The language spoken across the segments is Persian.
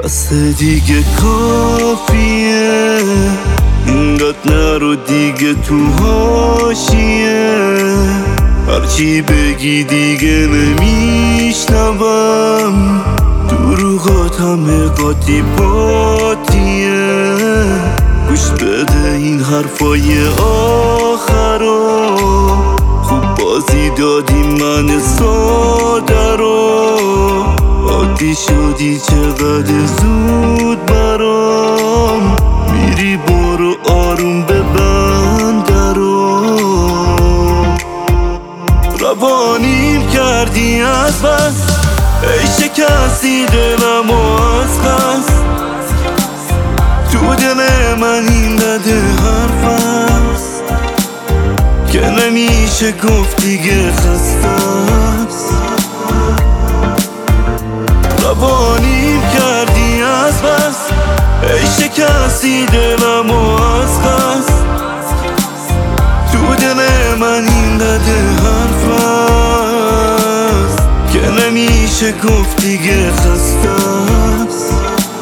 بس دیگه کافیه، اینقدر نرو دیگه تو حاشیه. هرچی بگی دیگه نمیشنوم، دروغات همه قاطی پاتیه. گوش بده این حرفای آخرا، خوب بازی دادی من ساده رو. عادی شدی چقدر زود برام، میری برو آروم ببند درو. روانیم کردی از بس، ای شکستی دلمو از خست. تو دل من این بده حرف است که نمیشه گفت دیگه خستست. روانیم کردی از بس، ای شکستی دلمو از خست. تو دل من این بده حرف است که نمیشه گفت دیگه خستست.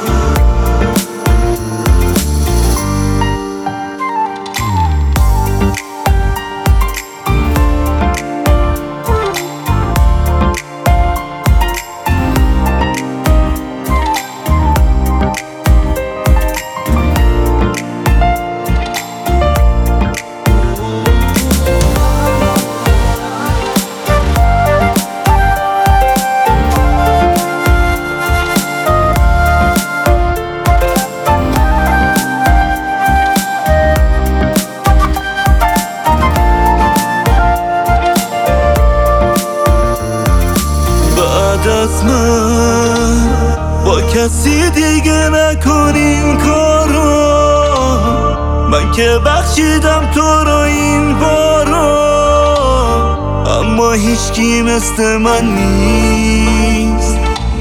از من با کسی دیگه نکنین کارو، من که بخشیدم تو رو این بارو. اما هیچکی مثل من نیست.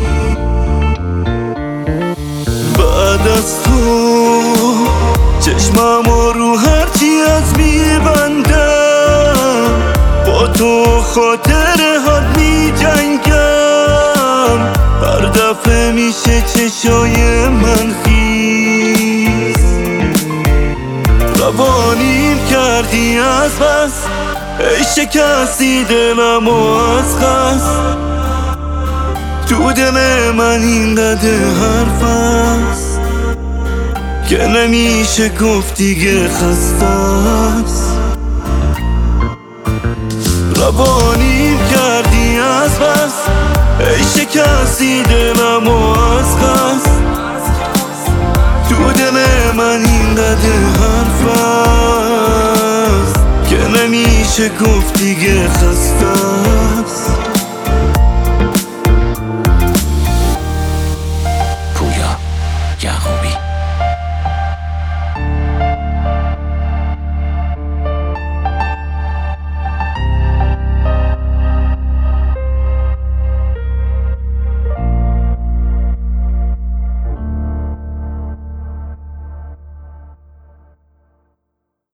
بعد از تو چشمم رو هرچی از میبندم، با تو خاطر حد میجنگم. هر دفعه میشه چشای من خیز. روانیم کردی از بس، ای شکستی دلمو از خست. تو دل من این قدر حرف است که نمیشه گفت دیگه خستست. روانیم کردی از بس، ای شکستی دلمو از خست. تو دل من این قدر حرف است که نمیشه گفت دیگه خستست.